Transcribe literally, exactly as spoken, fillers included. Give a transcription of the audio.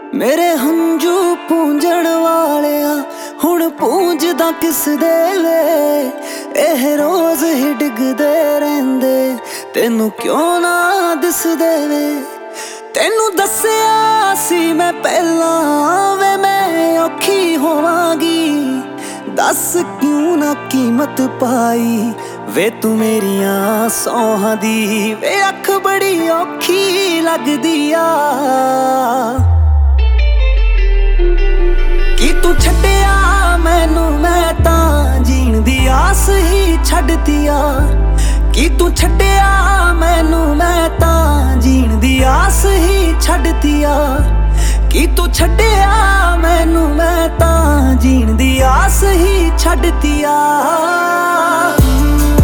मेरे हंझू पूंजण वालिया हुण पूंजदा किस दे वे। एह रोज ही डिगदे रहिंदे तेनू क्यों ना दिसदे वे। तेनू दस्सिया सी मैं पहला वे मैं औखी होवांगी, दस क्यों ना कीमत पाई वे तू मेरिया सौहां दी। वे अख बड़ी औखी लगदी आ कि तू छड्डिया मैनू मैं तां जीण दी आस ही छड्डती आ। कि तू छड्डिया मैनू मैं तां जीण दी आस ही छड्डती आ। कि तू छड्डिया मैनू मैं तां जीण दी आस ही छड्डती आ।